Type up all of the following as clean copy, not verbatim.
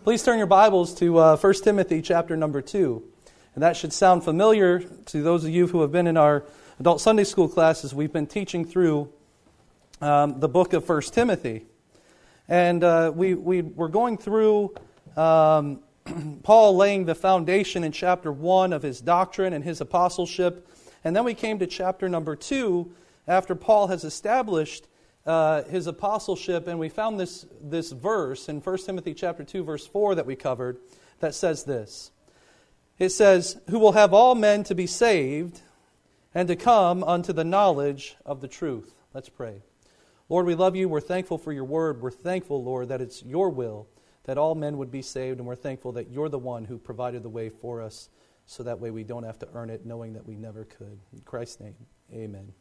Please turn your Bibles to 1 Timothy chapter number 2. And that should sound familiar to those of you who have been in our adult Sunday school classes. We've been teaching through the book of 1 Timothy. And we're going through Paul laying the foundation in chapter 1 of his doctrine and his apostleship. And then we came to chapter number 2 after Paul has established his apostleship, and we found this verse in 1 Timothy chapter 2, verse 4 that we covered that says this. It says, "Who will have all men to be saved and to come unto the knowledge of the truth." Let's pray. Lord, we love you. We're thankful for your word. We're thankful, Lord, that it's your will that all men would be saved, and we're thankful that you're the one who provided the way for us, so that way we don't have to earn it, knowing that we never could. In Christ's name, amen.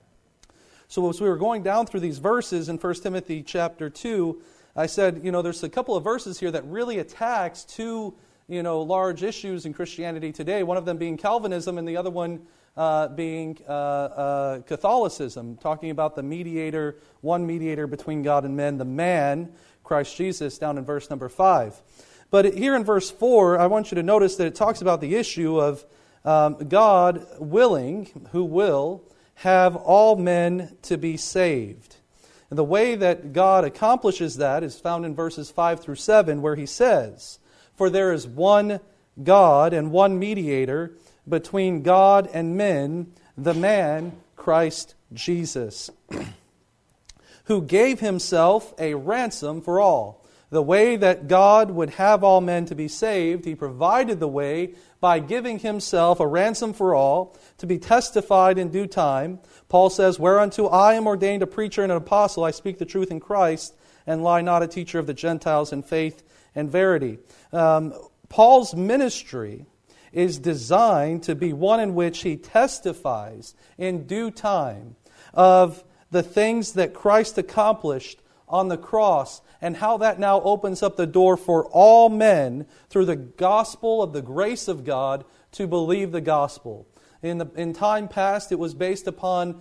So as we were going down through these verses in 1 Timothy chapter 2, I said, there's a couple of verses here that really attacks two, large issues in Christianity today. One of them being Calvinism and the other one being Catholicism, talking about the mediator, one mediator between God and men, the man, Christ Jesus, down in verse number 5. But here in verse 4, I want you to notice that it talks about the issue of God willing, who will have all men to be saved. And the way that God accomplishes that is found in verses 5 through 7, where he says, "For there is one God and one mediator between God and men, the man Christ Jesus, who gave himself a ransom for all." The way that God would have all men to be saved, he provided the way by giving himself a ransom for all, to be testified in due time. Paul says, "Whereunto I am ordained a preacher and an apostle, I speak the truth in Christ, and lie not, a teacher of the Gentiles in faith and verity." Paul's ministry is designed to be one in which he testifies in due time of the things that Christ accomplished on the cross, and how that now opens up the door for all men through the gospel of the grace of God to believe the gospel. In time past, it was based upon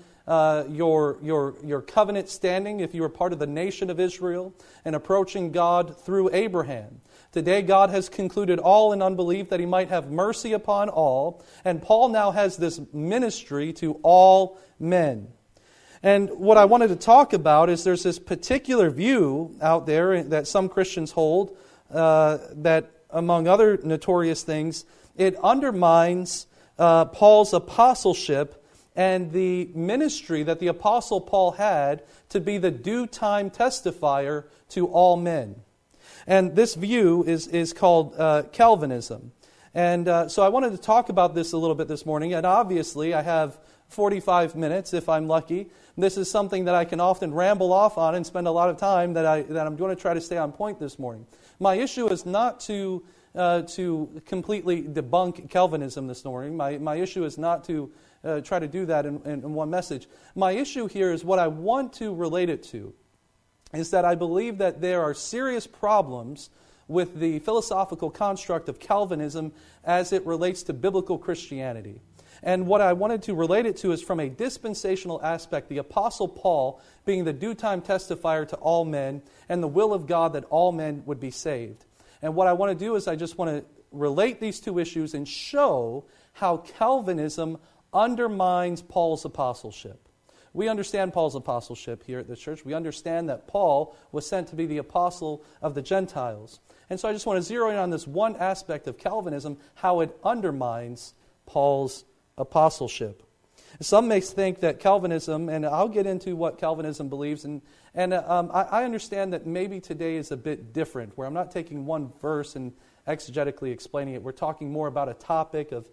your covenant standing if you were part of the nation of Israel and approaching God through Abraham. Today, God has concluded all in unbelief that he might have mercy upon all, and Paul now has this ministry to all men. And what I wanted to talk about is there's this particular view out there that some Christians hold that, among other notorious things, it undermines Paul's apostleship and the ministry that the Apostle Paul had to be the due time testifier to all men. And this view is called Calvinism. And so I wanted to talk about this a little bit this morning. And obviously I have 45 minutes if I'm lucky. This is something that I can often ramble off on and spend a lot of time that I'm going to try to stay on point this morning. My issue is not to completely debunk Calvinism this morning. My issue is not to try to do that in one message. My issue here is what I want to relate it to, is that I believe that there are serious problems with the philosophical construct of Calvinism as it relates to biblical Christianity. And what I wanted to relate it to is from a dispensational aspect, the Apostle Paul being the due time testifier to all men and the will of God that all men would be saved. And what I want to do is I just want to relate these two issues and show how Calvinism undermines Paul's apostleship. We understand Paul's apostleship here at this church. We understand that Paul was sent to be the apostle of the Gentiles. And so I just want to zero in on this one aspect of Calvinism, how it undermines Paul's apostleship. Some may think that Calvinism, and I'll get into what Calvinism believes, and I understand that maybe today is a bit different, where I'm not taking one verse and exegetically explaining it. We're talking more about a topic of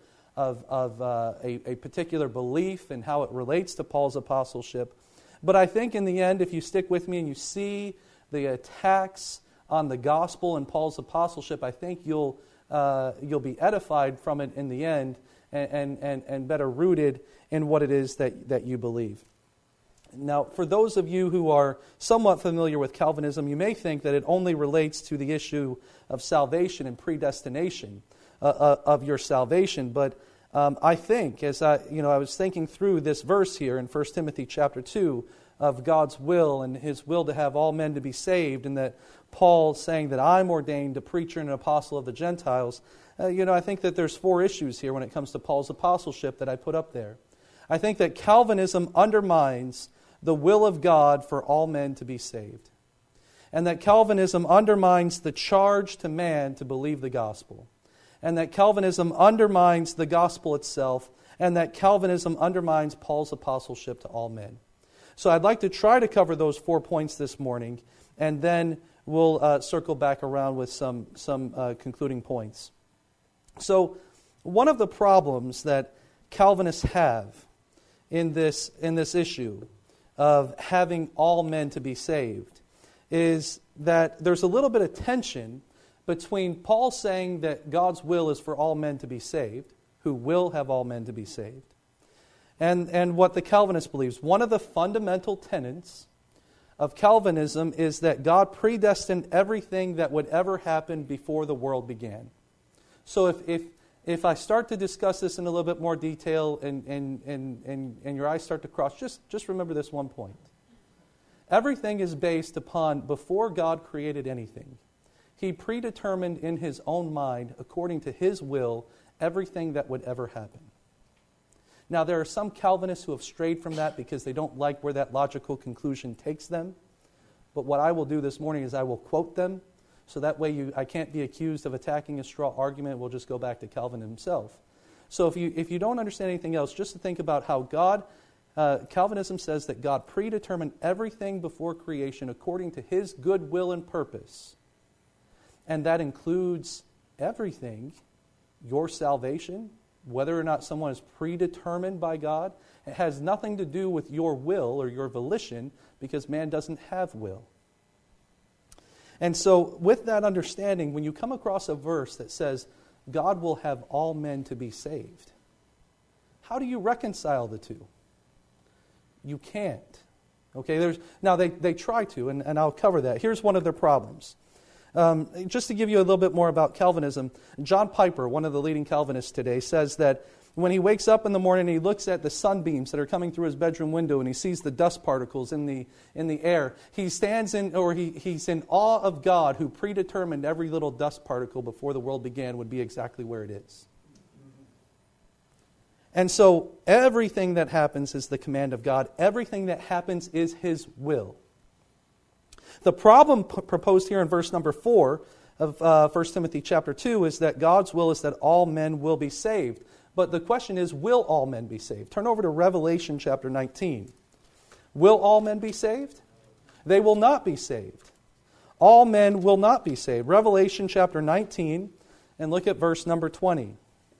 a particular belief and how it relates to Paul's apostleship. But I think in the end, if you stick with me and you see the attacks on the gospel and Paul's apostleship, I think you'll be edified from it in the end, and better rooted in what it is that you believe. Now, for those of you who are somewhat familiar with Calvinism, you may think that it only relates to the issue of salvation and predestination of your salvation. But I think, as I was thinking through this verse here in 1 Timothy chapter 2, of God's will and His will to have all men to be saved, and that Paul saying that I'm ordained a preacher and an apostle of the Gentiles, I think that there's 4 issues here when it comes to Paul's apostleship that I put up there. I think that Calvinism undermines the will of God for all men to be saved. And that Calvinism undermines the charge to man to believe the gospel. And that Calvinism undermines the gospel itself. And that Calvinism undermines Paul's apostleship to all men. So I'd like to try to cover those 4 points this morning, and then we'll circle back around with some concluding points. So one of the problems that Calvinists have in this issue of having all men to be saved is that there's a little bit of tension between Paul saying that God's will is for all men to be saved, who will have all men to be saved, and what the Calvinist believes. One of the fundamental tenets of Calvinism is that God predestined everything that would ever happen before the world began. So if I start to discuss this in a little bit more detail and your eyes start to cross, just remember this one point. Everything is based upon before God created anything. He predetermined in His own mind, according to His will, everything that would ever happen. Now, there are some Calvinists who have strayed from that because they don't like where that logical conclusion takes them. But what I will do this morning is I will quote them, so that way I can't be accused of attacking a straw argument. We'll just go back to Calvin himself. So if you don't understand anything else, just to think about how Calvinism says that God predetermined everything before creation according to His good will and purpose. And that includes everything, your salvation, whether or not someone is predetermined by God. It has nothing to do with your will or your volition, because man doesn't have will. And so with that understanding, when you come across a verse that says God will have all men to be saved, how do you reconcile the two? You can't. Okay, now they try to, and I'll cover that. Here's one of their problems. Just to give you a little bit more about Calvinism, John Piper, one of the leading Calvinists today, says that when he wakes up in the morning and he looks at the sunbeams that are coming through his bedroom window and he sees the dust particles in the air, he's in awe of God, who predetermined every little dust particle before the world began would be exactly where it is. And so everything that happens is the command of God. Everything that happens is His will. The problem proposed here in verse number 4 of 1 Timothy chapter 2 is that God's will is that all men will be saved. But the question is, will all men be saved? Turn over to Revelation chapter 19. Will all men be saved? They will not be saved. All men will not be saved. Revelation chapter 19, and look at verse number 20.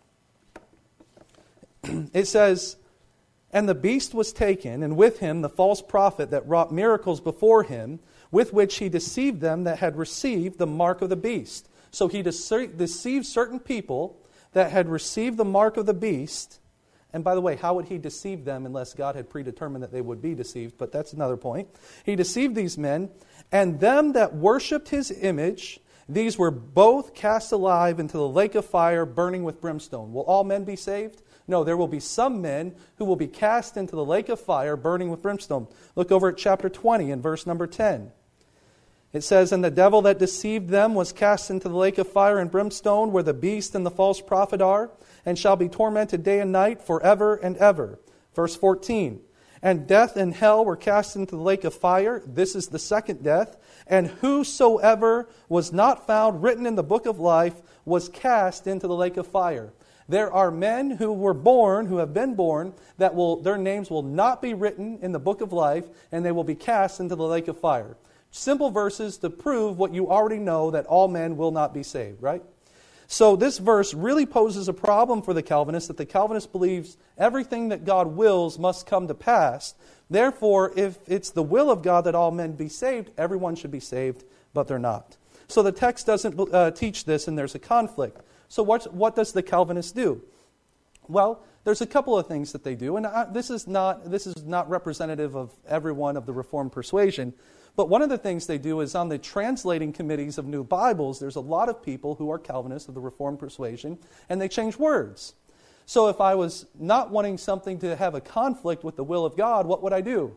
It says, "And the beast was taken, and with him the false prophet that wrought miracles before him, with which he deceived them that had received the mark of the beast." So he deceived certain people that had received the mark of the beast. And by the way, how would he deceive them unless God had predetermined that they would be deceived? But that's another point. He deceived these men, and them that worshipped his image, these were both cast alive into the lake of fire, burning with brimstone. Will all men be saved? No, there will be some men who will be cast into the lake of fire, burning with brimstone. Look over at chapter 20 and verse number 10. It says, "And the devil that deceived them was cast into the lake of fire and brimstone, where the beast and the false prophet are, and shall be tormented day and night forever and ever." Verse 14, "And death and hell were cast into the lake of fire." This is the second death. "And whosoever was not found written in the book of life was cast into the lake of fire." There are men who were born, who have been born, that their names will not be written in the book of life, and they will be cast into the lake of fire. Simple verses to prove what you already know, that all men will not be saved, right? So this verse really poses a problem for the Calvinist, that the Calvinist believes everything that God wills must come to pass. Therefore, if it's the will of God that all men be saved, everyone should be saved, but they're not. So the text doesn't teach this, and there's a conflict. So what does the Calvinist do? Well, there's a couple of things that they do, and this is not representative of everyone of the Reformed persuasion. But one of the things they do is on the translating committees of new Bibles, there's a lot of people who are Calvinists of the Reformed persuasion, and they change words. So if I was not wanting something to have a conflict with the will of God, what would I do?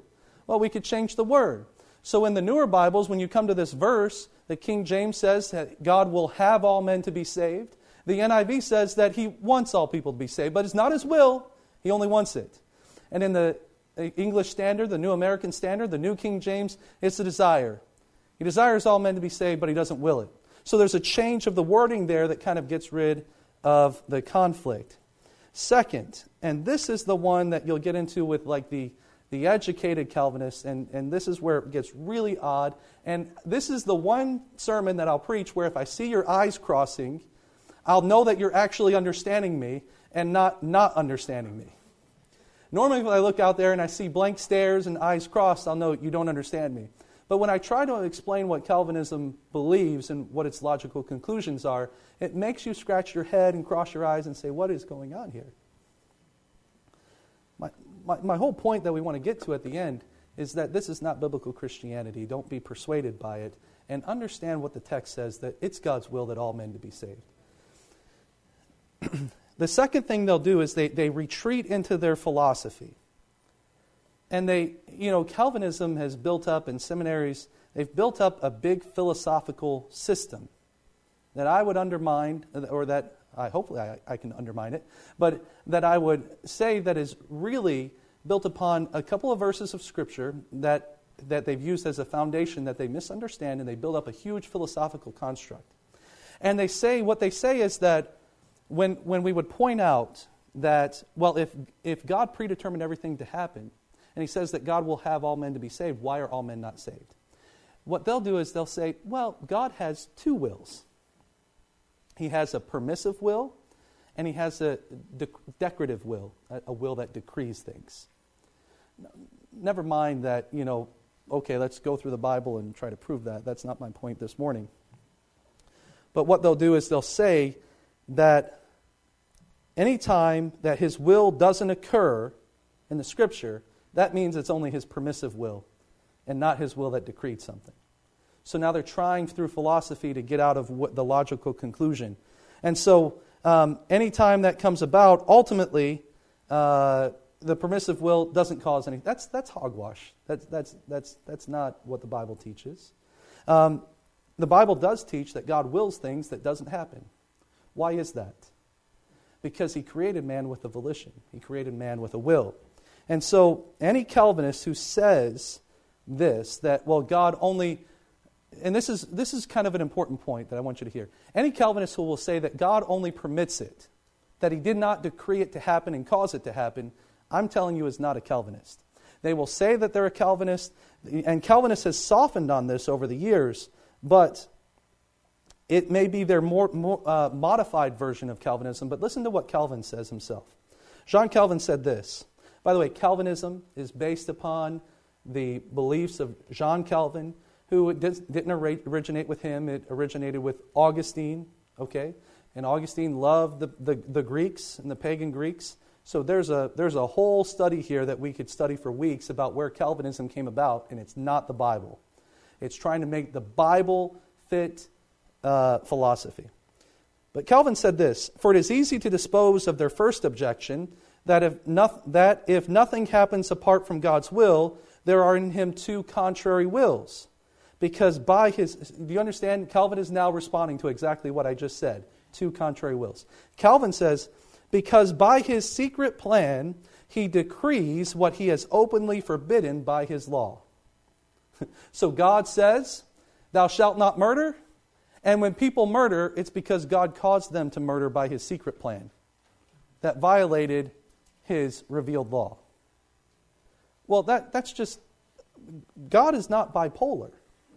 Well, we could change the word. So in the newer Bibles, when you come to this verse, the King James says that God will have all men to be saved. The NIV says that He wants all people to be saved, but it's not His will. He only wants it. And in the English Standard, the New American Standard, the New King James, it's a desire. He desires all men to be saved, but He doesn't will it. So there's a change of the wording there that kind of gets rid of the conflict. Second, and this is the one that you'll get into with like the educated Calvinists, and this is where it gets really odd. And this is the one sermon that I'll preach where if I see your eyes crossing, I'll know that you're actually understanding me and not understanding me. Normally if I look out there and I see blank stares and eyes crossed, I'll know you don't understand me. But when I try to explain what Calvinism believes and what its logical conclusions are, it makes you scratch your head and cross your eyes and say, what is going on here? My whole point that we want to get to at the end is that this is not biblical Christianity. Don't be persuaded by it. And understand what the text says, that it's God's will that all men to be saved. The second thing they'll do is they retreat into their philosophy. And Calvinism has built up in seminaries, they've built up a big philosophical system that I would undermine, or that hopefully I can undermine it, but that I would say that is really built upon a couple of verses of Scripture that they've used as a foundation that they misunderstand, and they build up a huge philosophical construct. And what they say is that when we would point out that, well, if God predetermined everything to happen, and He says that God will have all men to be saved, why are all men not saved? What they'll do is they'll say, well, God has two wills. He has a permissive will, and He has a decretive will, a will that decrees things. Never mind that, okay, let's go through the Bible and try to prove that. That's not my point this morning. But what they'll do is they'll say that any time that His will doesn't occur in the Scripture, that means it's only His permissive will and not His will that decreed something. So now they're trying through philosophy to get out of the logical conclusion. And so any time that comes about, ultimately, the permissive will doesn't cause any. That's hogwash. That's not what the Bible teaches. The Bible does teach that God wills things that doesn't happen. Why is that? Because He created man with a volition. He created man with a will. And so any Calvinist who says this, that, well, God only... And this is kind of an important point that I want you to hear. Any Calvinist who will say that God only permits it, that He did not decree it to happen and cause it to happen, I'm telling you is not a Calvinist. They will say that they're a Calvinist, and Calvinist has softened on this over the years, but it may be their more modified version of Calvinism. But listen to what Calvin says himself. John Calvin said this. By the way, Calvinism is based upon the beliefs of John Calvin, who didn't originate with him. It originated with Augustine, okay? And Augustine loved the Greeks and the pagan Greeks. So there's a whole study here that we could study for weeks about where Calvinism came about, and it's not the Bible. It's trying to make the Bible fit philosophy. But Calvin said this, "For it is easy to dispose of their first objection, that if nothing happens apart from God's will, there are in Him two contrary wills. Because by His..." Do you understand? Calvin is now responding to exactly what I just said. Two contrary wills. Calvin says, "Because by His secret plan, He decrees what He has openly forbidden by His law." So God says, "Thou shalt not murder." And when people murder, it's because God caused them to murder by His secret plan that violated His revealed law. Well, that's just... God is not bipolar.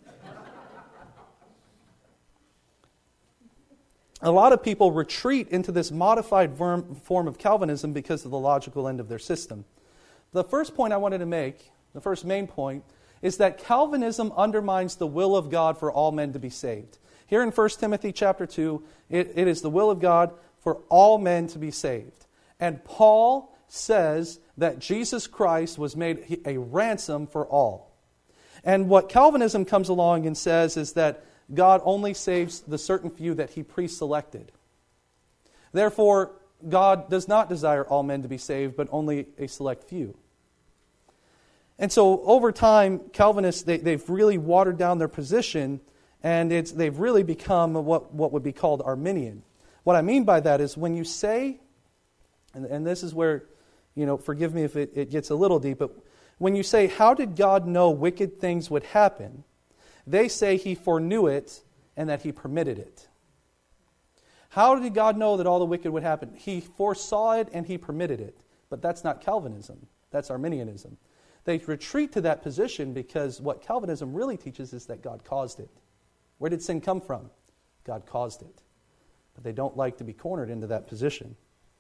A lot of people retreat into this modified form of Calvinism because of the logical end of their system. The first point I wanted to make, the first main point, is that Calvinism undermines the will of God for all men to be saved. Here in 1 Timothy chapter 2, it is the will of God for all men to be saved. And Paul says that Jesus Christ was made a ransom for all. And what Calvinism comes along and says is that God only saves the certain few that He pre-selected. Therefore, God does not desire all men to be saved, but only a select few. And so over time, Calvinists, they've really watered down their position, and they've really become what would be called Arminian. What I mean by that is when you say, and this is where, forgive me if it gets a little deep, but when you say, how did God know wicked things would happen? They say He foreknew it and that He permitted it. How did God know that all the wicked would happen? He foresaw it and He permitted it. But that's not Calvinism. That's Arminianism. They retreat to that position because what Calvinism really teaches is that God caused it. Where did sin come from? God caused it. But they don't like to be cornered into that position.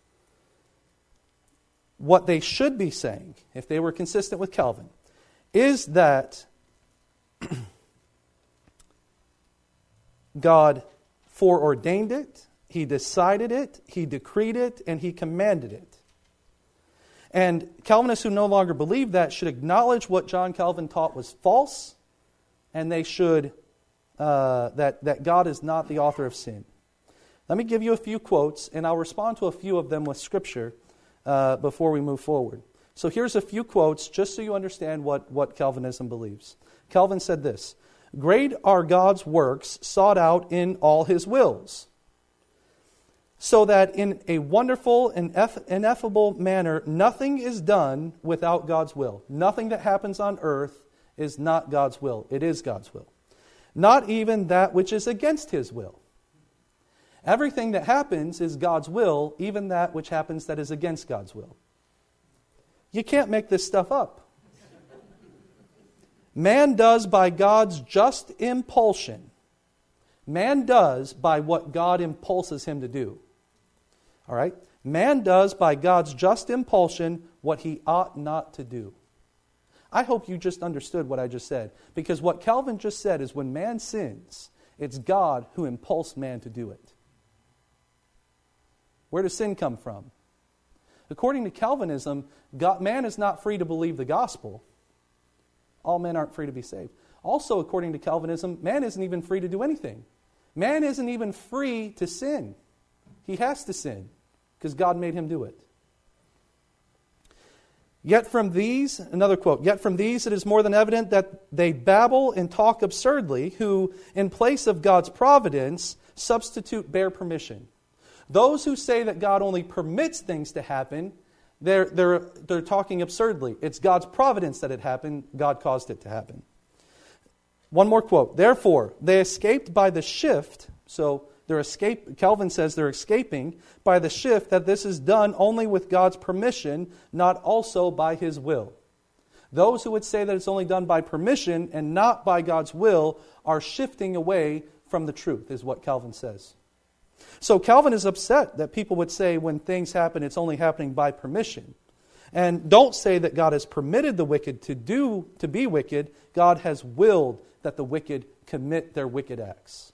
What they should be saying, if they were consistent with Calvin, is that God foreordained it, He decided it, He decreed it, and He commanded it. And Calvinists who no longer believe that should acknowledge what John Calvin taught was false, and they should, that God is not the author of sin. Let me give you a few quotes, and I'll respond to a few of them with Scripture before we move forward. So here's a few quotes just so you understand what Calvinism believes. Calvin said this: "Great are God's works sought out in all His wills, so that in a wonderful and ineffable manner nothing is done without God's will." Nothing that happens on earth is not God's will. It is God's will. "Not even that which is against His will." Everything that happens is God's will, even that which happens that is against God's will. You can't make this stuff up. "Man does by God's just impulsion." Man does by what God impulses him to do. All right? "Man does by God's just impulsion what he ought not to do." I hope you just understood what I just said. Because what Calvin just said is when man sins, it's God who impulsed man to do it. Where does sin come from? According to Calvinism, man is not free to believe the gospel. All men aren't free to be saved. Also, according to Calvinism, man isn't even free to do anything. Man isn't even free to sin. He has to sin because God made him do it. "Yet from these," another quote, "Yet from these it is more than evident that they babble and talk absurdly, who, in place of God's providence, substitute bare permission." Those who say that God only permits things to happen, they're talking absurdly. It's God's providence that it happened. God caused it to happen. One more quote. "Therefore, they escaped by the shift," so Calvin says they're escaping by the shift that this is done only with God's permission, not also by His will. Those who would say that it's only done by permission and not by God's will are shifting away from the truth, is what Calvin says. So Calvin is upset that people would say when things happen, it's only happening by permission. And don't say that God has permitted the wicked to be wicked. God has willed that the wicked commit their wicked acts.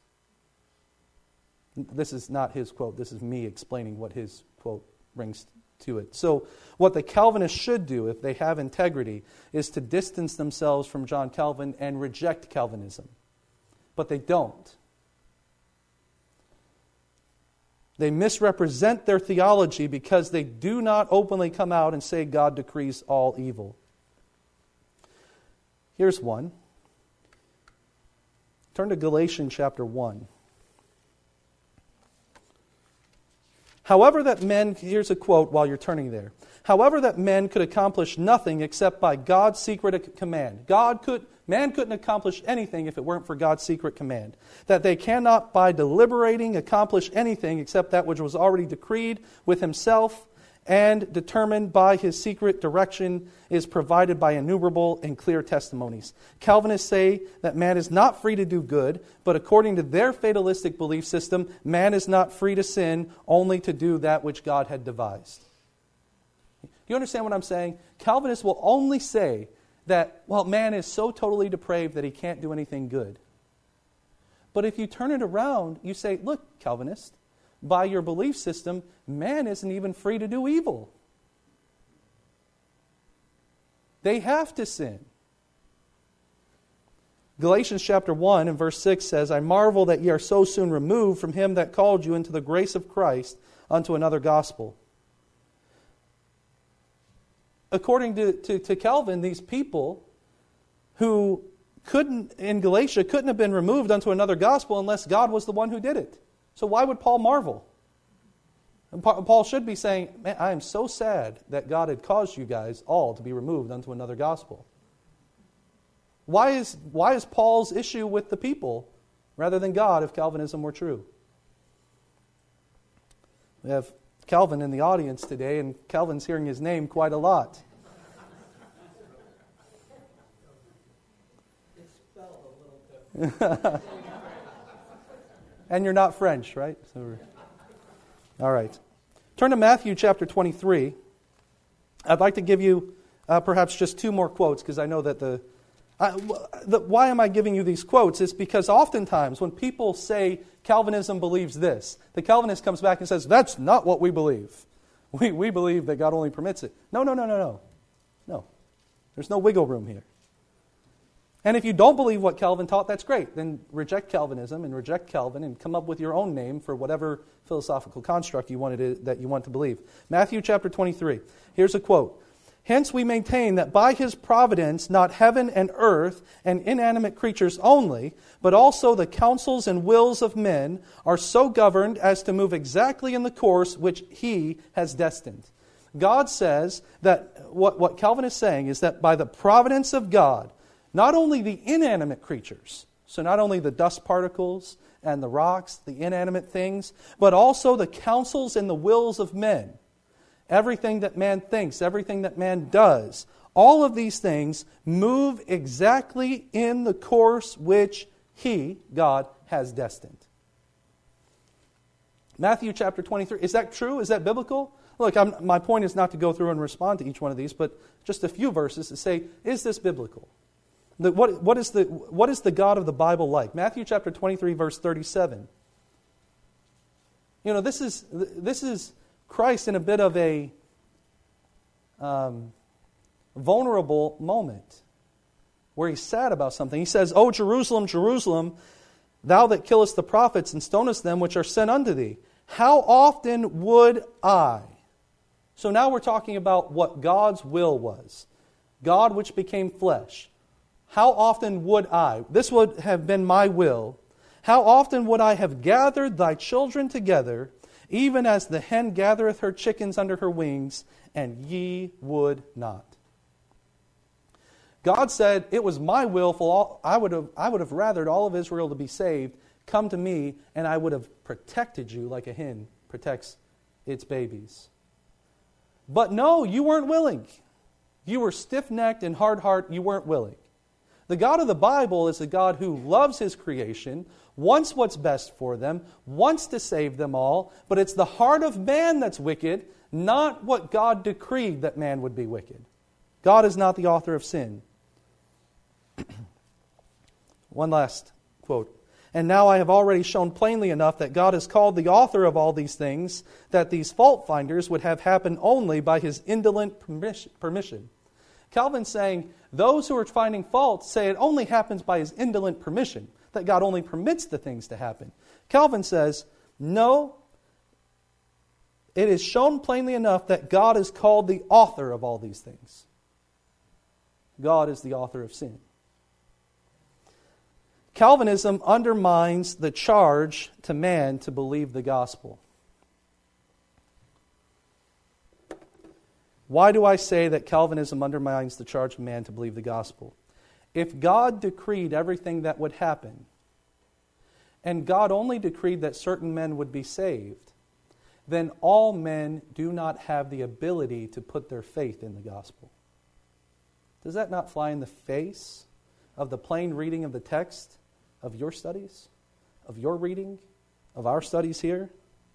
This is not his quote. This is me explaining what his quote brings to it. So what the Calvinists should do, if they have integrity, is to distance themselves from John Calvin and reject Calvinism. But they don't. They misrepresent their theology because they do not openly come out and say God decrees all evil. Here's one. Turn to Galatians chapter 1. "However that men," here's a quote while you're turning there. "However that men could accomplish nothing except by God's secret command." Man couldn't accomplish anything if it weren't for God's secret command. "That they cannot by deliberating accomplish anything except that which was already decreed with Himself and determined by His secret direction is provided by innumerable and clear testimonies." Calvinists say that man is not free to do good, but according to their fatalistic belief system, man is not free to sin, only to do that which God had devised. Do you understand what I'm saying? Calvinists will only say that, well, man is so totally depraved that he can't do anything good. But if you turn it around, you say, look, Calvinist, by your belief system, man isn't even free to do evil. They have to sin. Galatians chapter 1 and verse 6 says, "I marvel that ye are so soon removed from Him that called you into the grace of Christ unto another gospel." according to Calvin, these people who in Galatia couldn't have been removed unto another gospel unless God was the one who did it. So why would Paul marvel? And Paul should be saying, man, I am so sad that God had caused you guys all to be removed unto another gospel. Why is Paul's issue with the people rather than God if Calvinism were true? We have Calvin in the audience today, and Calvin's hearing his name quite a lot. And you're not French, right? All right. Turn to Matthew chapter 23. I'd like to give you perhaps just two more quotes, because I know that why am I giving you these quotes? It's because oftentimes when people say Calvinism believes this, the Calvinist comes back and says, that's not what we believe. We believe that God only permits it. No. No. There's no wiggle room here. And if you don't believe what Calvin taught, that's great. Then reject Calvinism and reject Calvin and come up with your own name for whatever philosophical construct that you want to believe. Matthew chapter 23. Here's a quote. Hence we maintain that by His providence, not heaven and earth and inanimate creatures only, but also the counsels and wills of men are so governed as to move exactly in the course which He has destined. God says that what Calvin is saying is that by the providence of God, not only the inanimate creatures, so not only the dust particles and the rocks, the inanimate things, but also the counsels and the wills of men. Everything that man thinks, everything that man does, all of these things move exactly in the course which He, God, has destined. Matthew chapter 23, is that true? Is that biblical? Look, my point is not to go through and respond to each one of these, but just a few verses to say, is this biblical? What is the God of the Bible like? Matthew chapter 23, verse 37. This is Christ in a bit of a vulnerable moment where He's sad about something. He says, O Jerusalem, Jerusalem, thou that killest the prophets and stonest them which are sent unto thee, how often would I? So now we're talking about what God's will was. God which became flesh. How often would I? This would have been my will. How often would I have gathered thy children together, even as the hen gathereth her chickens under her wings, and ye would not. God said, it was my will, I would have rathered all of Israel to be saved. Come to me, and I would have protected you like a hen protects its babies. But no, you weren't willing. You were stiff-necked and hard-hearted. You weren't willing. The God of the Bible is a God who loves His creation, wants what's best for them, wants to save them all, but it's the heart of man that's wicked, not what God decreed that man would be wicked. God is not the author of sin. One last quote. And now I have already shown plainly enough that God is called the author of all these things, that these fault finders would have happened only by His indolent permission. Calvin's saying, those who are finding fault say it only happens by His indolent permission, that God only permits the things to happen. Calvin says, no, it is shown plainly enough that God is called the author of all these things. God is the author of sin. Calvinism undermines the charge to man to believe the gospel. Why do I say that Calvinism undermines the charge of man to believe the gospel? If God decreed everything that would happen, and God only decreed that certain men would be saved, then all men do not have the ability to put their faith in the gospel. Does that not fly in the face of the plain reading of the text of your studies, of your reading, of our studies here?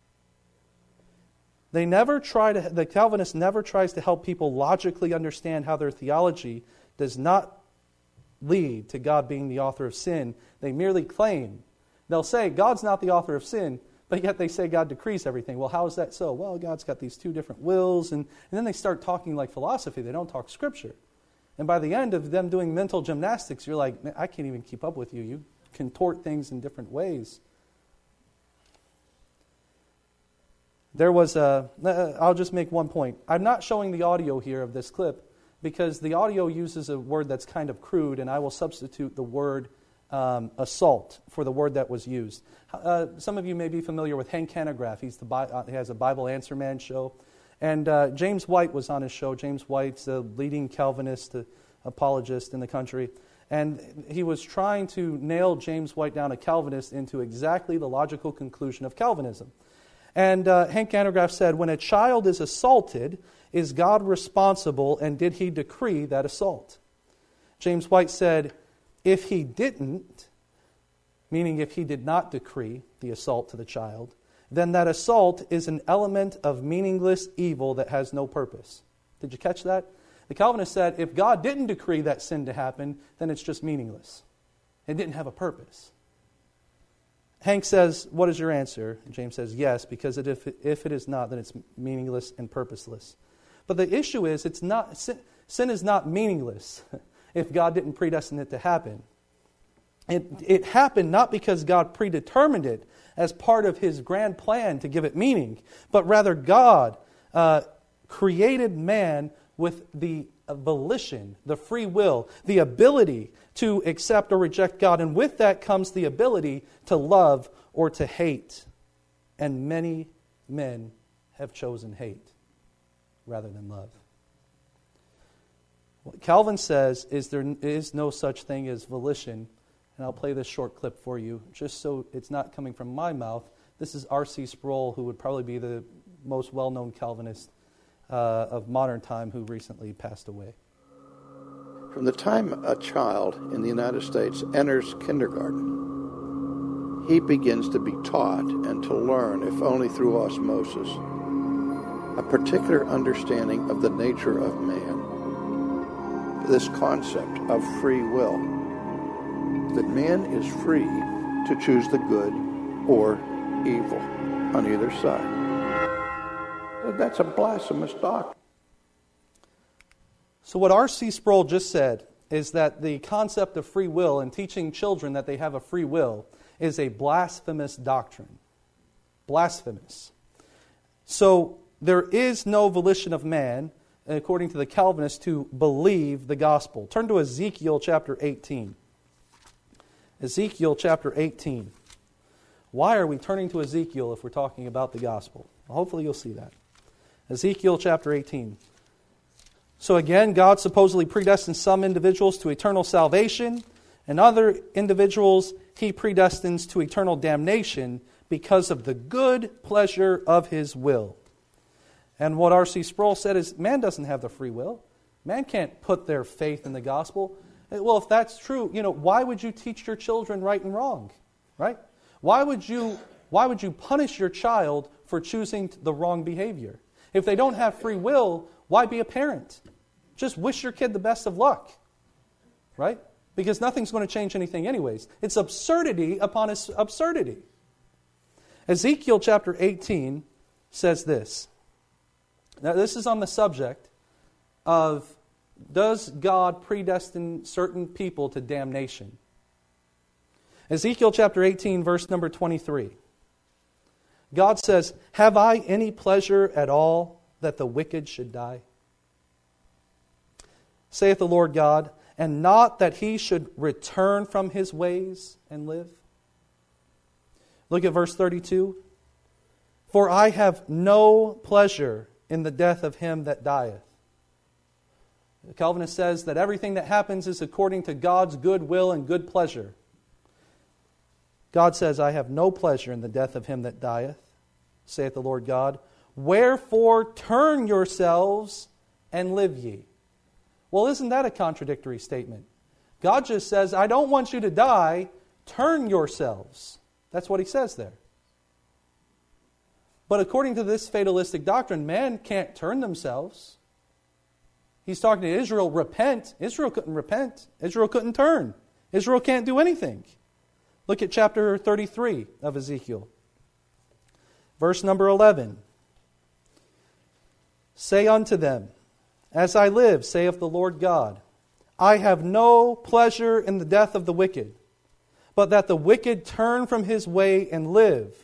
The Calvinist never tries to help people logically understand how their theology does not lead to God being the author of sin. They merely claim. They'll say, God's not the author of sin, but yet they say God decrees everything. Well, how is that so? Well, God's got these two different wills, and then they start talking like philosophy. They don't talk Scripture. And by the end of them doing mental gymnastics, you're like, man, I can't even keep up with you. You contort things in different ways. I'll just make one point. I'm not showing the audio here of this clip because the audio uses a word that's kind of crude, and I will substitute the word assault for the word that was used. Some of you may be familiar with Hank Hanegraaff. He has a Bible Answer Man show. And James White was on his show. James White's a leading Calvinist apologist in the country. And he was trying to nail James White down, a Calvinist, into exactly the logical conclusion of Calvinism. And Hank Hanegraaff said, when a child is assaulted, is God responsible, and did he decree that assault? James White said, if he didn't, meaning if he did not decree the assault to the child, then that assault is an element of meaningless evil that has no purpose. Did you catch that? The Calvinist said, if God didn't decree that sin to happen, then it's just meaningless. It didn't have a purpose. Hank says, what is your answer? And James says, yes, because if it is not, then it's meaningless and purposeless. But the issue is, sin is not meaningless if God didn't predestine it to happen. It happened not because God predetermined it as part of His grand plan to give it meaning, but rather God created man with the volition, the free will, the ability to accept or reject God. And with that comes the ability to love or to hate. And many men have chosen hate rather than love. What Calvin says is there is no such thing as volition. And I'll play this short clip for you, just so it's not coming from my mouth. This is R.C. Sproul, who would probably be the most well-known Calvinist of modern time, who recently passed away. From the time a child in the United States enters kindergarten, he begins to be taught and to learn, if only through osmosis, a particular understanding of the nature of man. This concept of free will, that man is free to choose the good or evil on either side. That's a blasphemous doctrine. So what R.C. Sproul just said is that the concept of free will and teaching children that they have a free will is a blasphemous doctrine. Blasphemous. So there is no volition of man, according to the Calvinists, to believe the gospel. Turn to Ezekiel chapter 18. Ezekiel chapter 18. Why are we turning to Ezekiel if we're talking about the gospel? Well, hopefully you'll see that. Ezekiel chapter 18. So again, God supposedly predestines some individuals to eternal salvation, and other individuals He predestines to eternal damnation because of the good pleasure of His will. And what R.C. Sproul said is, man doesn't have the free will. Man can't put their faith in the gospel. Well, if that's true, why would you teach your children right and wrong? Right? Why would you punish your child for choosing the wrong behavior? If they don't have free will, why be a parent? Just wish your kid the best of luck. Right? Because nothing's going to change anything anyways. It's absurdity upon absurdity. Ezekiel chapter 18 says this. Now this is on the subject of, does God predestine certain people to damnation? Ezekiel chapter 18, verse number 23. God says, have I any pleasure at all that the wicked should die? Saith the Lord God, and not that he should return from his ways and live? Look at verse 32. For I have no pleasure in the death of him that dieth. The Calvinist says that everything that happens is according to God's good will and good pleasure. God says, I have no pleasure in the death of him that dieth, saith the Lord God. Wherefore turn yourselves and live ye. Well, isn't that a contradictory statement? God just says, I don't want you to die, turn yourselves. That's what He says there. But according to this fatalistic doctrine, man can't turn themselves. He's talking to Israel, repent. Israel couldn't repent. Israel couldn't turn. Israel can't do anything. Look at chapter 33 of Ezekiel. Verse number 11. Say unto them, as I live, saith the Lord God, I have no pleasure in the death of the wicked, but that the wicked turn from his way and live.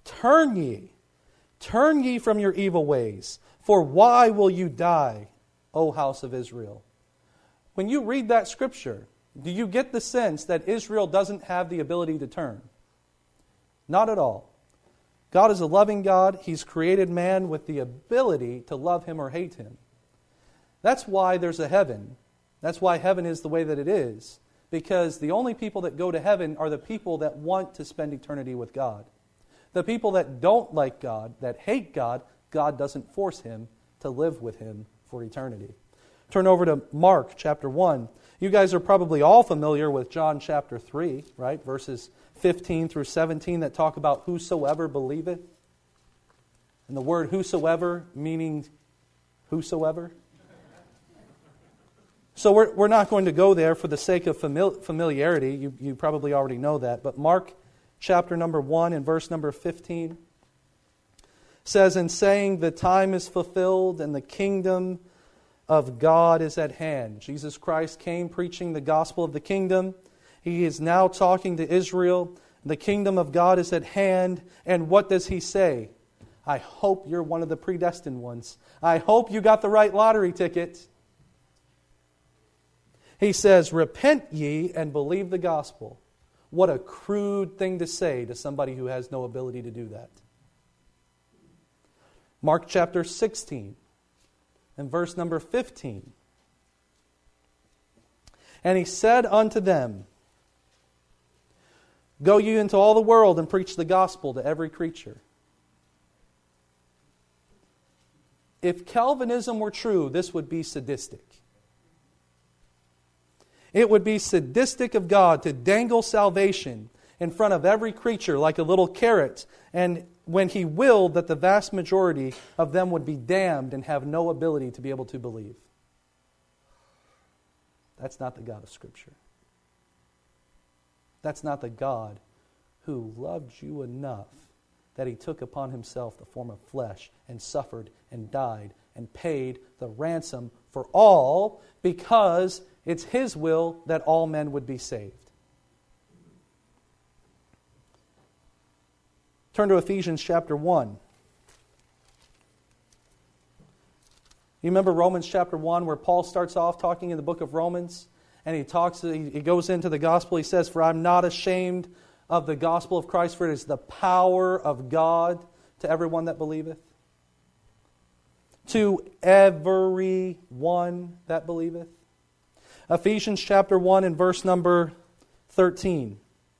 Turn ye from your evil ways, for why will you die, O house of Israel. When you read that scripture, do you get the sense that Israel doesn't have the ability to turn? Not at all. God is a loving God. He's created man with the ability to love him or hate him. That's why there's a heaven. That's why heaven is the way that it is. Because the only people that go to heaven are the people that want to spend eternity with God. The people that don't like God, that hate God, God doesn't force him to live with him for eternity. Turn over to Mark chapter 1. You guys are probably all familiar with John chapter 3, right? Verses 15 through 17 that talk about whosoever believeth. And the word whosoever meaning whosoever. So we're not going to go there for the sake of familiarity. You probably already know that. But Mark chapter number 1 and verse number 15 says, "In saying the time is fulfilled and the kingdom of God is at hand." Jesus Christ came preaching the gospel of the kingdom. He is now talking to Israel. The kingdom of God is at hand. And what does he say? I hope you're one of the predestined ones. I hope you got the right lottery ticket. He says, repent ye and believe the gospel. What a crude thing to say to somebody who has no ability to do that. Mark chapter 16 and verse number 15. And he said unto them, go ye into all the world and preach the gospel to every creature. If Calvinism were true, this would be sadistic. It would be sadistic of God to dangle salvation in front of every creature like a little carrot, and when He willed that the vast majority of them would be damned and have no ability to be able to believe. That's not the God of Scripture. That's not the God who loved you enough that He took upon Himself the form of flesh and suffered and died and paid the ransom for all, because it's His will that all men would be saved. Turn to Ephesians chapter 1. You remember Romans chapter 1 where Paul starts off talking in the book of Romans, and he goes into the gospel. He says, for I'm not ashamed of the gospel of Christ, for it is the power of God to everyone that believeth. To every one that believeth. Ephesians chapter 1 and verse number 13.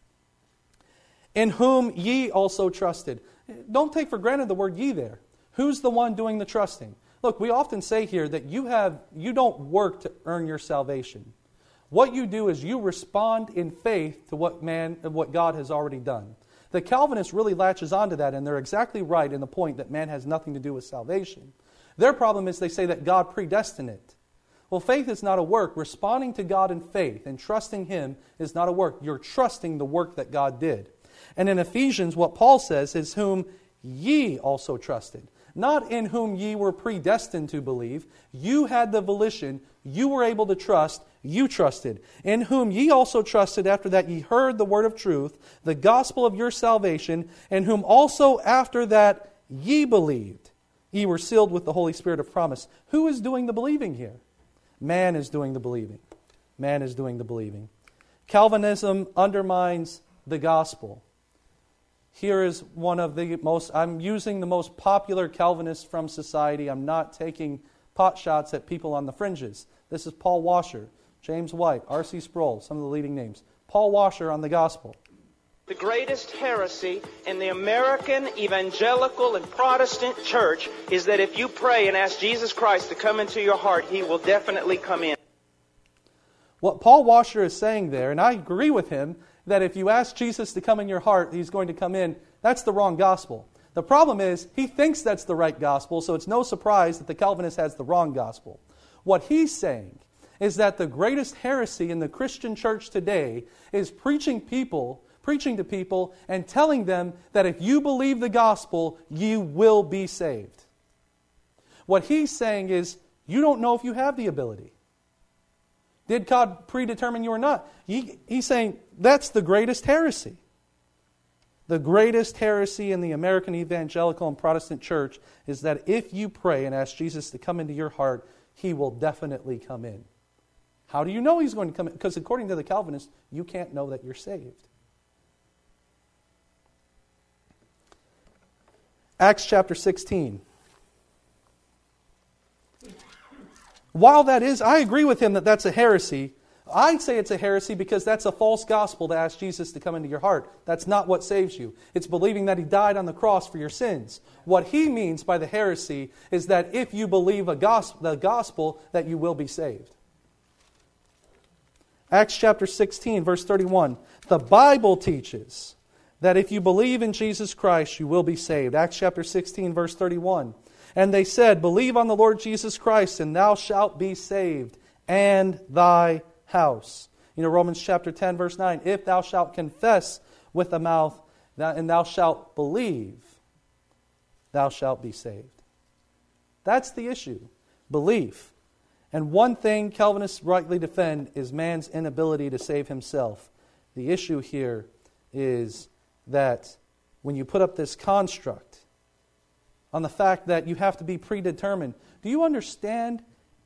In whom ye also trusted. Don't take for granted the word ye there. Who's the one doing the trusting? Look, we often say here that you don't work to earn your salvation. What you do is you respond in faith to what God has already done. The Calvinists really latches onto that, and they're exactly right in the point that man has nothing to do with salvation. Their problem is they say that God predestined it. Well, faith is not a work. Responding to God in faith and trusting Him is not a work. You're trusting the work that God did. And in Ephesians, what Paul says is whom ye also trusted. Not in whom ye were predestined to believe. You had the volition. You were able to trust. You trusted. In whom ye also trusted after that ye heard the word of truth, the gospel of your salvation, in whom also after that ye believed. Ye were sealed with the Holy Spirit of promise. Who is doing the believing here? Man is doing the believing. Man is doing the believing. Calvinism undermines the gospel. Here is one of the I'm using the most popular Calvinists from society. I'm not taking pot shots at people on the fringes. This is Paul Washer, James White, R.C. Sproul, some of the leading names. Paul Washer on the gospel. The greatest heresy in the American evangelical and Protestant church is that if you pray and ask Jesus Christ to come into your heart, He will definitely come in. What Paul Washer is saying there, and I agree with him, that if you ask Jesus to come in your heart, He's going to come in, that's the wrong gospel. The problem is, he thinks that's the right gospel, so it's no surprise that the Calvinist has the wrong gospel. What he's saying is that the greatest heresy in the Christian church today is preaching to people and telling them that if you believe the gospel, you will be saved. What he's saying is, you don't know if you have the ability. Did God predetermine you or not? He's saying that's the greatest heresy. The greatest heresy in the American evangelical and Protestant church is that if you pray and ask Jesus to come into your heart, He will definitely come in. How do you know He's going to come in? Because according to the Calvinists, you can't know that you're saved. Acts chapter 16. While that is, I agree with him that that's a heresy. I'd say it's a heresy because that's a false gospel to ask Jesus to come into your heart. That's not what saves you. It's believing that He died on the cross for your sins. What he means by the heresy is that if you believe the gospel, that you will be saved. Acts chapter 16, verse 31. The Bible teaches that if you believe in Jesus Christ, you will be saved. Acts chapter 16, verse 31. And they said, believe on the Lord Jesus Christ, and thou shalt be saved, and thy house. Romans chapter 10, verse 9. If thou shalt confess with the mouth, and thou shalt believe, thou shalt be saved. That's the issue. Belief. And one thing Calvinists rightly defend is man's inability to save himself. The issue here is that when you put up this construct on the fact that you have to be predetermined, do you understand?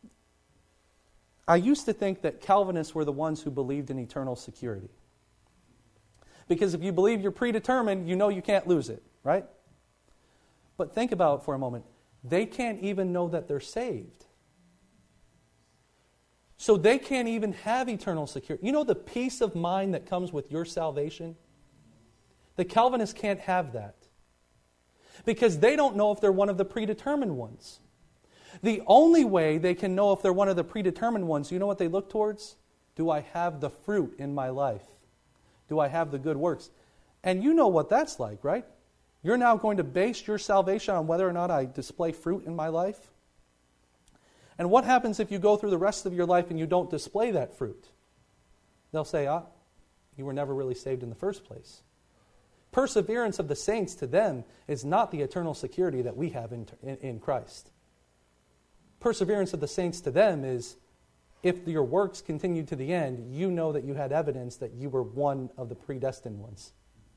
I used to think that Calvinists were the ones who believed in eternal security. Because if you believe you're predetermined, you know you can't lose it, right? But think about it for a moment. They can't even know that they're saved. So they can't even have eternal security. You know the peace of mind that comes with your salvation? The Calvinists can't have that. Because they don't know if they're one of the predetermined ones. The only way they can know if they're one of the predetermined ones, you know what they look towards? Do I have the fruit in my life? Do I have the good works? And you know what that's like, right? You're now going to base your salvation on whether or not I display fruit in my life. And what happens if you go through the rest of your life and you don't display that fruit? They'll say, you were never really saved in the first place. Perseverance of the saints to them is not the eternal security that we have in Christ. Perseverance of the saints to them is, if your works continue to the end, you know that you had evidence that you were one of the predestined ones.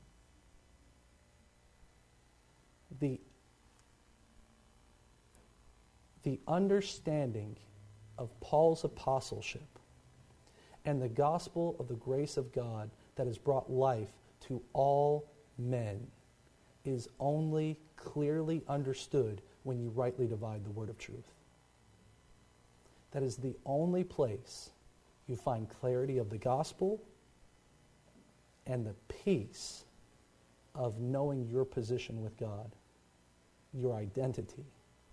The understanding of Paul's apostleship and the gospel of the grace of God that has brought life to all men is only clearly understood when you rightly divide the word of truth. That is the only place you find clarity of the gospel and the peace of knowing your position with God, your identity.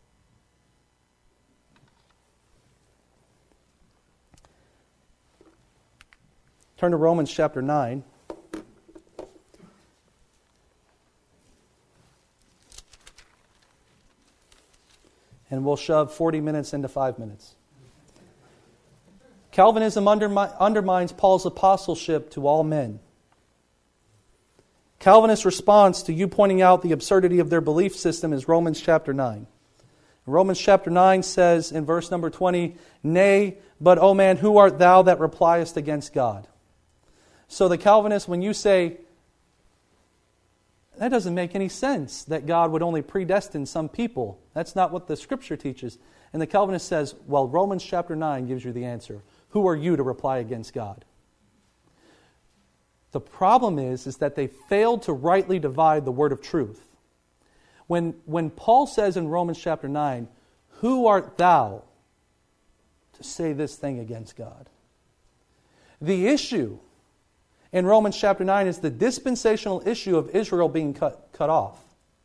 Turn to Romans chapter 9. And we'll shove 40 minutes into 5 minutes. Calvinism undermines Paul's apostleship to all men. Calvinist response to you pointing out the absurdity of their belief system is Romans chapter 9. Romans chapter 9 says in verse number 20, Nay, but, O man, who art thou that repliest against God? So the Calvinists, when you say, that doesn't make any sense, that God would only predestine some people. That's not what the Scripture teaches. And the Calvinist says, well, Romans chapter 9 gives you the answer. Who are you to reply against God? The problem is that they failed to rightly divide the word of truth. When Paul says in Romans chapter 9, who art thou to say this thing against God? The issue in Romans chapter 9 is the dispensational issue of Israel being cut off.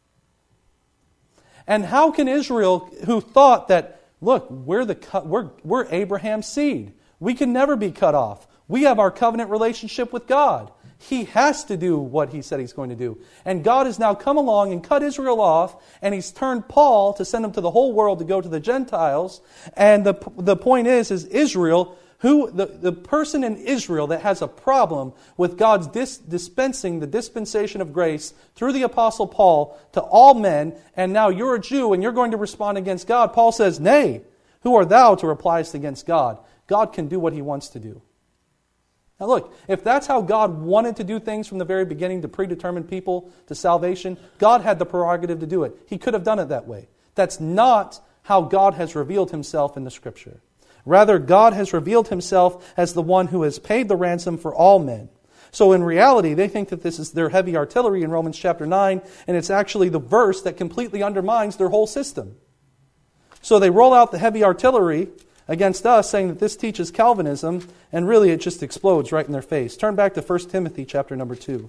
And how can Israel, who thought that, look, we're Abraham's seed, we can never be cut off. We have our covenant relationship with God. He has to do what He said He's going to do. And God has now come along and cut Israel off, and He's turned Paul to send him to the whole world to go to the Gentiles. And the point is Israel, the person in Israel that has a problem with God's dispensing the dispensation of grace through the Apostle Paul to all men, and now you're a Jew and you're going to respond against God. Paul says, Nay, who art thou to reply against God? God can do what He wants to do. Now look, if that's how God wanted to do things from the very beginning, to predetermine people to salvation, God had the prerogative to do it. He could have done it that way. That's not how God has revealed himself in the Scripture. Rather, God has revealed himself as the one who has paid the ransom for all men. So in reality, they think that this is their heavy artillery in Romans chapter 9, and it's actually the verse that completely undermines their whole system. So they roll out the heavy artillery against us, saying that this teaches Calvinism, and really it just explodes right in their face. Turn back to 1 Timothy chapter number 2.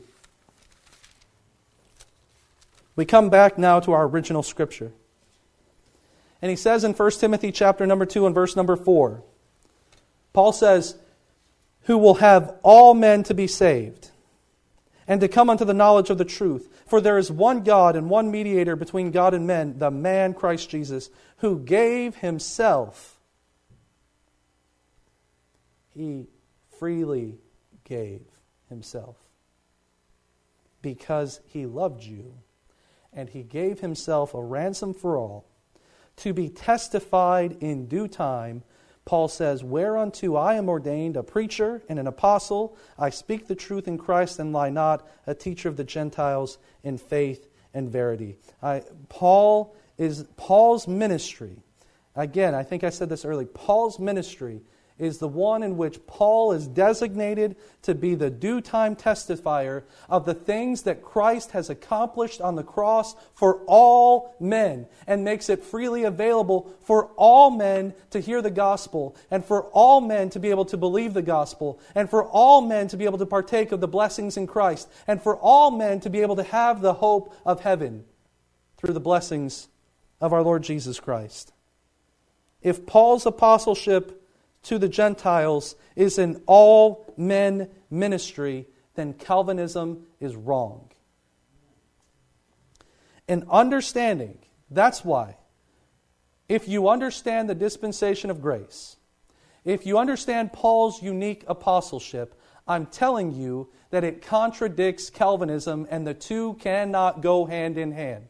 We come back now to our original Scripture. And he says in 1 Timothy chapter number 2 and verse number 4, Paul says, who will have all men to be saved, and to come unto the knowledge of the truth. For there is one God and one mediator between God and men, the man Christ Jesus, who gave himself. He freely gave himself because he loved you, and he gave himself a ransom for all, to be testified in due time. Paul says, whereunto I am ordained a preacher and an apostle. I speak the truth in Christ and lie not, a teacher of the Gentiles in faith and verity. Paul's ministry, again, I think I said this earlier, Paul's ministry is the one in which Paul is designated to be the due time testifier of the things that Christ has accomplished on the cross for all men, and makes it freely available for all men to hear the gospel, and for all men to be able to believe the gospel, and for all men to be able to partake of the blessings in Christ, and for all men to be able to have the hope of heaven through the blessings of our Lord Jesus Christ. If Paul's apostleship to the Gentiles is an all-men ministry, then Calvinism is wrong. And understanding, that's why, if you understand the dispensation of grace, if you understand Paul's unique apostleship, I'm telling you that it contradicts Calvinism, and the two cannot go hand in hand.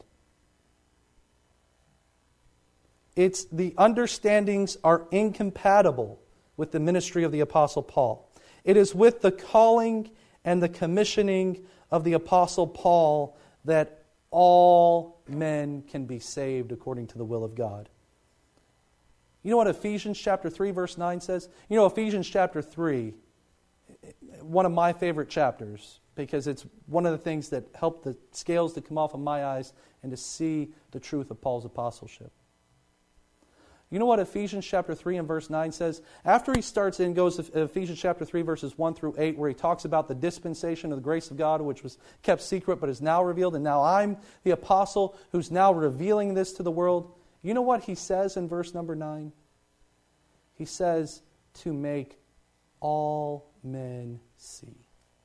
The understandings are incompatible with the ministry of the Apostle Paul. It is with the calling and the commissioning of the Apostle Paul that all men can be saved according to the will of God. You know what Ephesians chapter 3 verse 9 says? You know, Ephesians chapter 3, one of my favorite chapters, because it's one of the things that helped the scales to come off of my eyes and to see the truth of Paul's apostleship. You know what Ephesians chapter 3 and verse 9 says? After he starts in, goes to Ephesians chapter 3 verses 1 through 8, where he talks about the dispensation of the grace of God, which was kept secret but is now revealed, and now I'm the apostle who's now revealing this to the world. You know what he says in verse number 9? He says, to make all men see.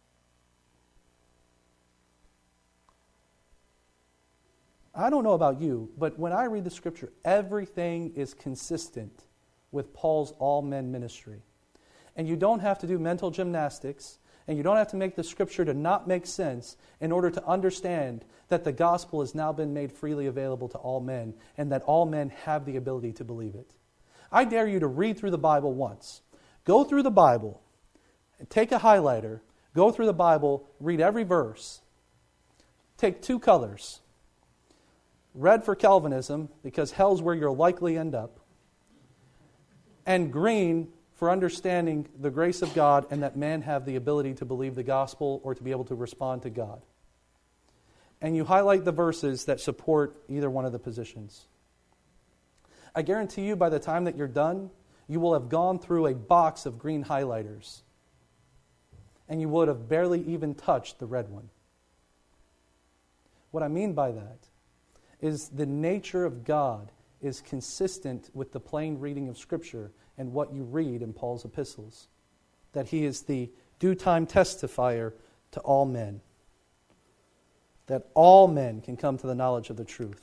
I don't know about you, but when I read the Scripture, everything is consistent with Paul's all-men ministry. And you don't have to do mental gymnastics, and you don't have to make the Scripture to not make sense in order to understand that the gospel has now been made freely available to all men, and that all men have the ability to believe it. I dare you to read through the Bible once. Go through the Bible, take a highlighter, go through the Bible, read every verse. Take two colors. Red for Calvinism, because hell's where you'll likely end up. And green for understanding the grace of God and that men have the ability to believe the gospel or to be able to respond to God. And you highlight the verses that support either one of the positions. I guarantee you by the time that you're done, you will have gone through a box of green highlighters. And you would have barely even touched the red one. What I mean by that is the nature of God is consistent with the plain reading of Scripture and what you read in Paul's epistles. That he is the due-time testifier to all men. That all men can come to the knowledge of the truth.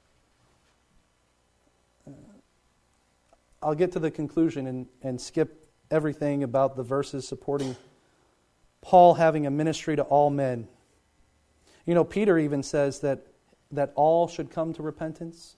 I'll get to the conclusion and skip everything about the verses supporting Paul having a ministry to all men. You know, Peter even says that all should come to repentance.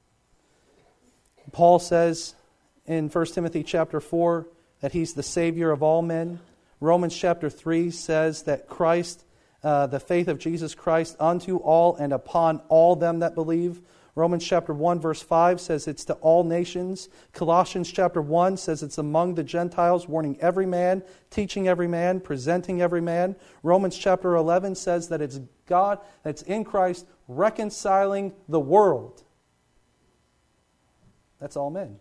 Paul says in 1 Timothy chapter 4 that he's the Savior of all men. Romans chapter 3 says that Christ, the faith of Jesus Christ unto all and upon all them that believe. Romans chapter 1 verse 5 says it's to all nations. Colossians chapter 1 says it's among the Gentiles, warning every man, teaching every man, presenting every man. Romans chapter 11 says that it's God that's in Christ reconciling the world. That's all men.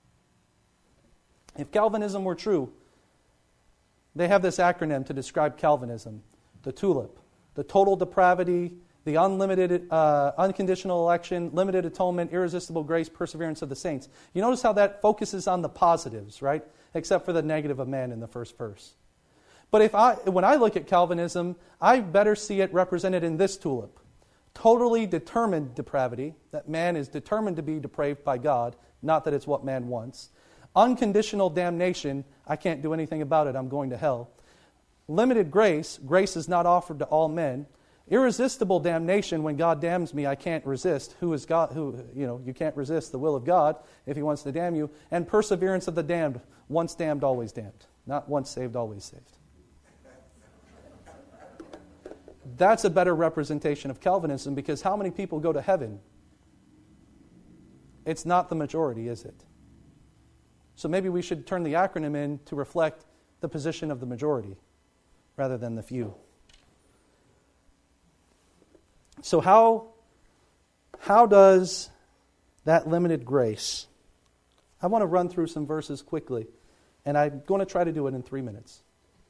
If Calvinism were true, they have this acronym to describe Calvinism. The TULIP. The total depravity, the unlimited, unconditional election, limited atonement, irresistible grace, perseverance of the saints. You notice how that focuses on the positives, right? Except for the negative of man in the first verse. But when I look at Calvinism, I better see it represented in this TULIP. Totally determined depravity, that man is determined to be depraved by God, not that it's what man wants. Unconditional damnation, I can't do anything about it, I'm going to hell. Limited grace, grace is not offered to all men. Irresistible damnation, when God damns me, I can't resist. Who is God? You can't resist the will of God if He wants to damn you. And perseverance of the damned, once damned, always damned. Not once saved, always saved. That's a better representation of Calvinism, because how many people go to heaven? It's not the majority, is it? So maybe we should turn the acronym in to reflect the position of the majority rather than the few. So how does that limited grace? I want to run through some verses quickly, and I'm going to try to do it in 3 minutes.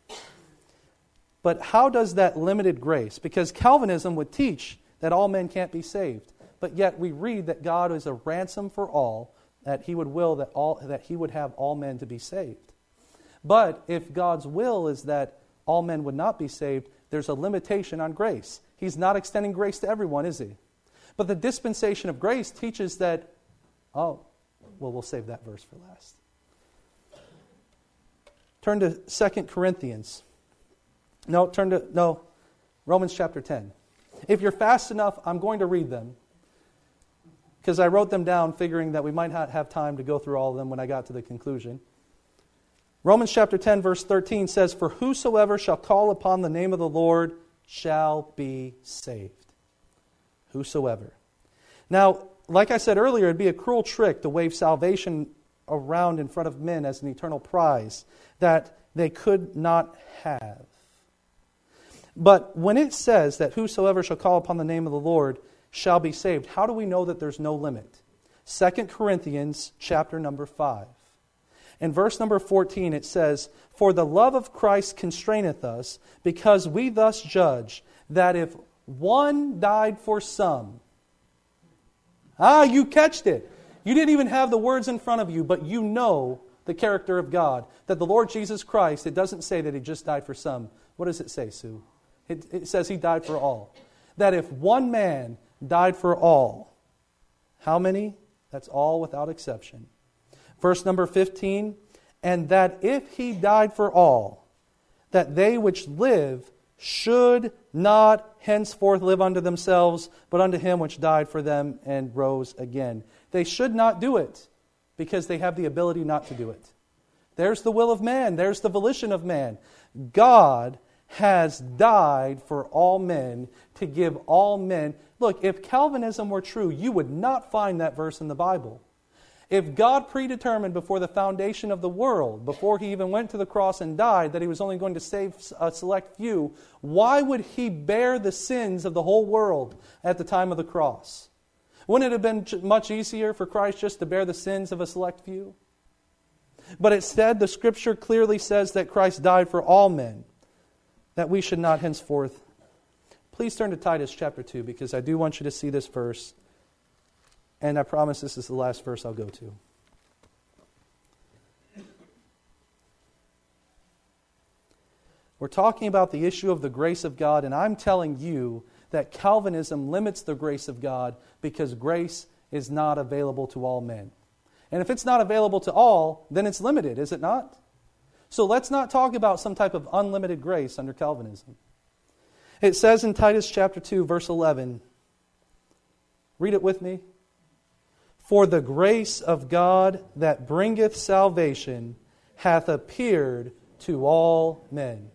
But how does that limited grace? Because Calvinism would teach that all men can't be saved, but yet we read that God is a ransom for all, that He would will that He would have all men to be saved. But if God's will is that all men would not be saved, there's a limitation on grace. He's not extending grace to everyone, is He? But the dispensation of grace teaches that, we'll save that verse for last. Turn to 2 Corinthians. Romans chapter 10. If you're fast enough, I'm going to read them, because I wrote them down figuring that we might not have time to go through all of them when I got to the conclusion. Romans chapter 10 verse 13 says, "For whosoever shall call upon the name of the Lord shall be saved." Whosoever. Now, like I said earlier, it'd be a cruel trick to wave salvation around in front of men as an eternal prize that they could not have. But when it says that whosoever shall call upon the name of the Lord shall be saved, how do we know that there's no limit? 2 Corinthians chapter number 5. In verse number 14 it says, "For the love of Christ constraineth us, because we thus judge, that if one died for some..." You catched it. You didn't even have the words in front of you, but you know the character of God. That the Lord Jesus Christ, it doesn't say that He just died for some. What does it say, Sue? It says He died for all. That if one man died for all, how many? That's all without exception. Verse number 15, "And that if He died for all, that they which live should not henceforth live unto themselves, but unto Him which died for them and rose again." They should not do it because they have the ability not to do it. There's the will of man. There's the volition of man. God has died for all men to give all men. Look, if Calvinism were true, you would not find that verse in the Bible. If God predetermined before the foundation of the world, before He even went to the cross and died, that He was only going to save a select few, why would He bear the sins of the whole world at the time of the cross? Wouldn't it have been much easier for Christ just to bear the sins of a select few? But instead, the Scripture clearly says that Christ died for all men, that we should not henceforth. Please turn to Titus chapter 2, because I do want you to see this verse. And I promise this is the last verse I'll go to. We're talking about the issue of the grace of God, and I'm telling you that Calvinism limits the grace of God because grace is not available to all men. And if it's not available to all, then it's limited, is it not? So let's not talk about some type of unlimited grace under Calvinism. It says in Titus chapter 2, verse 11, read it with me. "For the grace of God that bringeth salvation hath appeared to all men."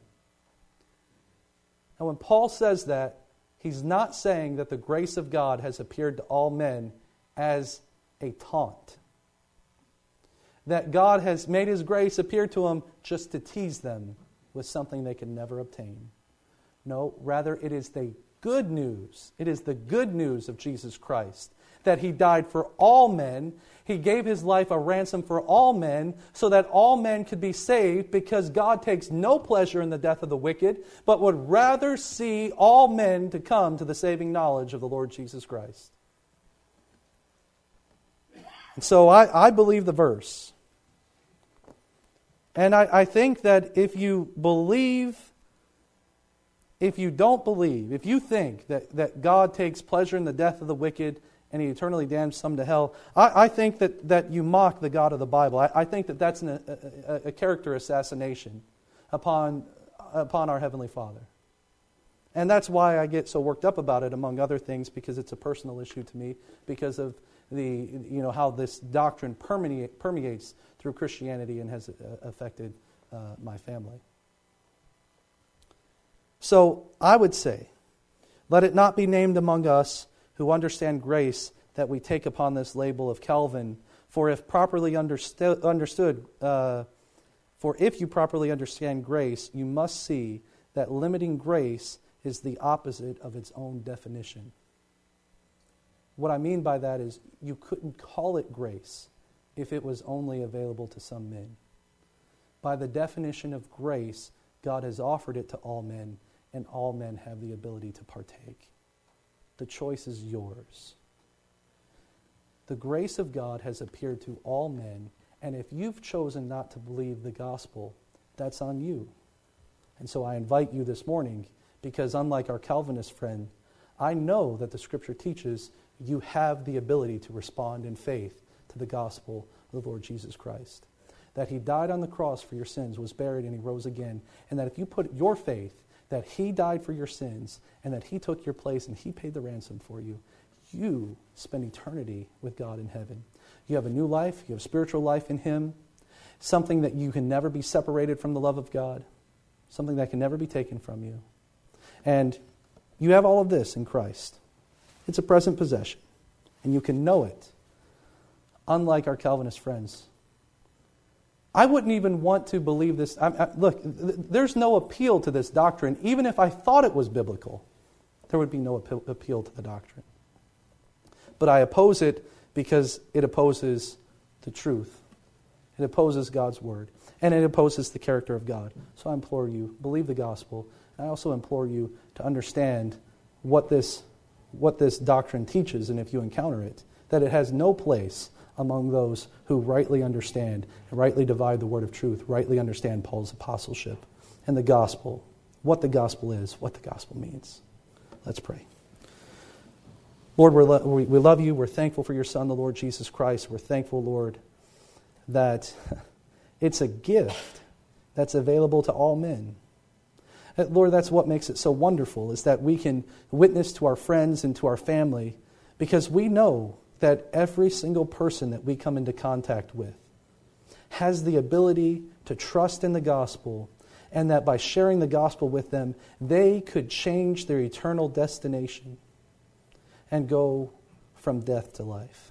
Now when Paul says that, he's not saying that the grace of God has appeared to all men as a taunt. That God has made His grace appear to them just to tease them with something they can never obtain. No, rather it is the good news. It is the good news of Jesus Christ, that He died for all men. He gave His life a ransom for all men so that all men could be saved, because God takes no pleasure in the death of the wicked, but would rather see all men to come to the saving knowledge of the Lord Jesus Christ. And so I believe the verse. And I think that if you believe, if you don't believe, if you think that God takes pleasure in the death of the wicked and He eternally damns some to hell, I think that you mock the God of the Bible. I think that that's a character assassination upon our Heavenly Father. And that's why I get so worked up about it, among other things, because it's a personal issue to me, because of how this doctrine permeates through Christianity and has affected my family. So I would say, let it not be named among us who understand grace that we take upon this label of Calvin. For if you properly understand grace, you must see that limiting grace is the opposite of its own definition. What I mean by that is you couldn't call it grace if it was only available to some men. By the definition of grace, God has offered it to all men, and all men have the ability to partake. The choice is yours. The grace of God has appeared to all men, and if you've chosen not to believe the gospel, that's on you. And so I invite you this morning, because unlike our Calvinist friend, I know that the Scripture teaches you have the ability to respond in faith to the gospel of the Lord Jesus Christ. That He died on the cross for your sins, was buried, and He rose again. And that if you put your faith that He died for your sins and that He took your place and He paid the ransom for you, you spend eternity with God in heaven. You have a new life. You have spiritual life in Him. Something that you can never be separated from the love of God. Something that can never be taken from you. And you have all of this in Christ. It's a present possession. And you can know it. Unlike our Calvinist friends. I wouldn't even want to believe this. Look, there's no appeal to this doctrine. Even if I thought it was biblical, there would be no appeal to the doctrine. But I oppose it because it opposes the truth. It opposes God's Word. And it opposes the character of God. So I implore you, believe the gospel. I also implore you to understand what this doctrine teaches, and if you encounter it, that it has no place among those who rightly understand and rightly divide the word of truth, rightly understand Paul's apostleship and the gospel, what the gospel is, what the gospel means. Let's pray. Lord, we love you. We're thankful for your Son, the Lord Jesus Christ. We're thankful, Lord, that it's a gift that's available to all men. Lord, that's what makes it so wonderful, is that we can witness to our friends and to our family, because we know that every single person that we come into contact with has the ability to trust in the gospel, and that by sharing the gospel with them, they could change their eternal destination and go from death to life.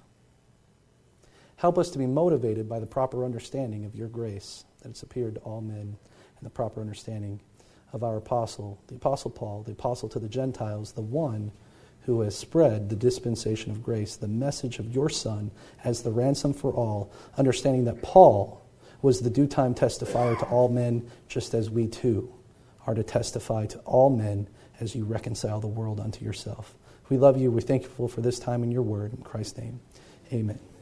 Help us to be motivated by the proper understanding of your grace, that it's appeared to all men, and the proper understanding of our apostle, the Apostle Paul, the apostle to the Gentiles, the one who has spread the dispensation of grace, the message of your Son as the ransom for all, understanding that Paul was the due time testifier to all men, just as we too are to testify to all men as you reconcile the world unto yourself. We love you. We're thankful for this time in your word. In Christ's name, amen.